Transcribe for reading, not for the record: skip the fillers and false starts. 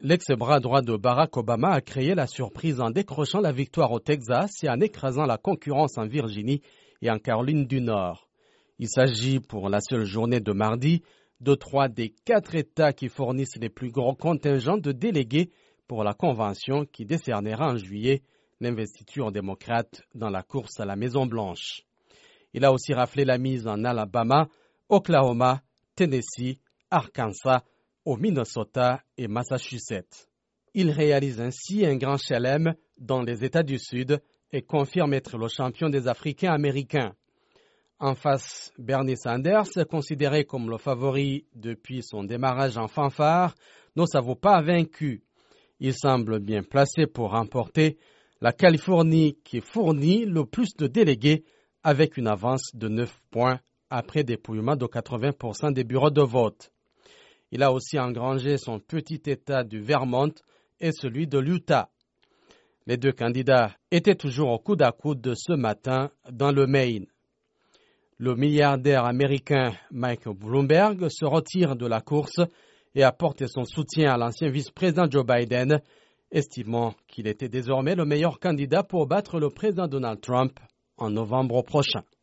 L'ex-bras droit de Barack Obama a créé la surprise en décrochant la victoire au Texas et en écrasant la concurrence en Virginie et en Caroline du Nord. Il s'agit pour la seule journée de mardi de 3 des 4 États qui fournissent les plus gros contingents de délégués pour la convention qui décernera en juillet l'investiture démocrate dans la course à la Maison-Blanche. Il a aussi raflé la mise en Alabama, Oklahoma, Tennessee, Arkansas, au Minnesota et Massachusetts. Il réalise ainsi un grand chelem dans les États du Sud et confirme être le champion des Africains américains. En face, Bernie Sanders, considéré comme le favori depuis son démarrage en fanfare, ne s'avoue pas vaincu. Il semble bien placé pour remporter la Californie qui fournit le plus de délégués avec une avance de 9 points après dépouillement de 80% des bureaux de vote. Il a aussi engrangé son petit État du Vermont et celui de l'Utah. Les deux candidats étaient toujours au coude à coude ce matin dans le Maine. Le milliardaire américain Mike Bloomberg se retire de la course et apporte son soutien à l'ancien vice-président Joe Biden, estimant qu'il était désormais le meilleur candidat pour battre le président Donald Trump en novembre prochain.